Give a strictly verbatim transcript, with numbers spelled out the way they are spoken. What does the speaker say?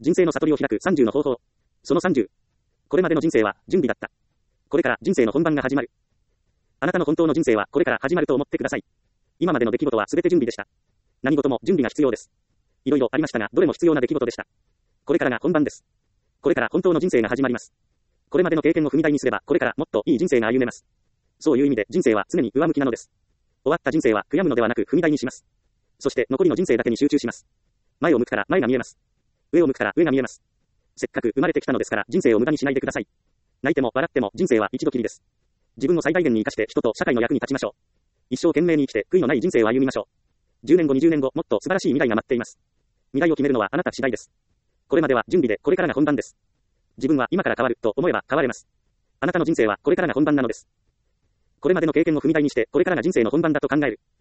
人生の悟りを開くさんじゅうの方法。そのさんじゅう。これまでの人生は準備だった。これから人生の本番が始まる。あなたの本当の人生はこれから始まると思ってください。今までの出来事はすべて準備でした。何事も準備が必要です。いろいろありましたが、どれも必要な出来事でした。これからが本番です。これから本当の人生が始まります。これまでの経験を踏み台にすれば、これからもっといい人生が歩めます。そういう意味で人生は常に上向きなのです。終わった人生は悔やむのではなく踏み台にします。そして残りの人生だけに集中します。前を向くから前が見えます。上を向くから上が見えます。せっかく生まれてきたのですから人生を無駄にしないでください。泣いても笑っても人生は一度きりです。自分を最大限に生かして人と社会の役に立ちましょう。一生懸命に生きて悔いのない人生を歩みましょう。じゅうねんご、にじゅうねんご、もっと素晴らしい未来が待っています。未来を決めるのはあなた次第です。これまでは準備で、これからが本番です。自分は今から変わると思えば変われます。あなたの人生はこれからが本番なのです。これまでの経験を踏み台にして、これからが人生の本番だと考える。